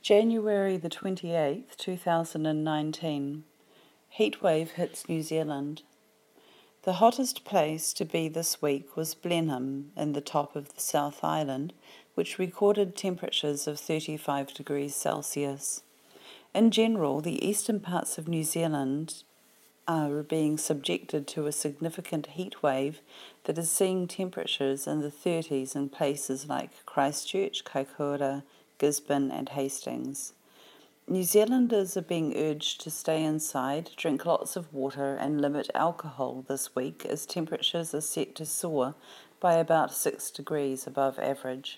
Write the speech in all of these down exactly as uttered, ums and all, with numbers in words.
January the twenty-eighth, two thousand nineteen. Heatwave hits New Zealand. The hottest place to be this week was Blenheim, in the top of the South Island, which recorded temperatures of thirty-five degrees Celsius. In general, the eastern parts of New Zealand are being subjected to a significant heat wave that is seeing temperatures in the thirties in places like Christchurch, Kaikoura, Gisborne and Hastings. New Zealanders are being urged to stay inside, drink lots of water and limit alcohol this week as temperatures are set to soar by about six degrees above average.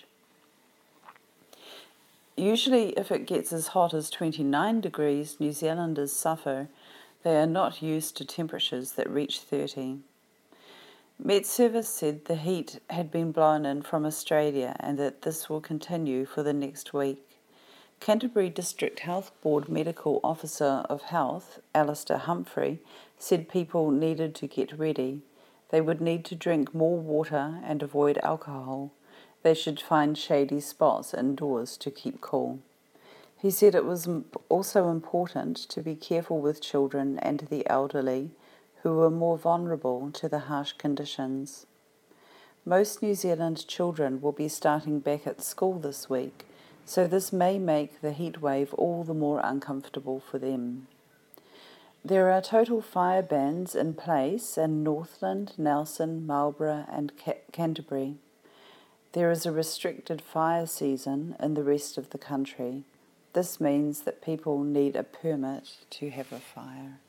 Usually if it gets as hot as twenty-nine degrees, New Zealanders suffer. They are not used to temperatures that reach thirty. Met Service said the heat had been blown in from Australia and that this will continue for the next week. Canterbury District Health Board Medical Officer of Health, Alistair Humphrey, said people needed to get ready. They would need to drink more water and avoid alcohol. They should find shady spots indoors to keep cool. He said it was also important to be careful with children and the elderly, who were more vulnerable to the harsh conditions. Most New Zealand children will be starting back at school this week, so this may make the heat wave all the more uncomfortable for them. There are total fire bans in place in Northland, Nelson, Marlborough and Canterbury. There is a restricted fire season in the rest of the country. This means that people need a permit to have a fire.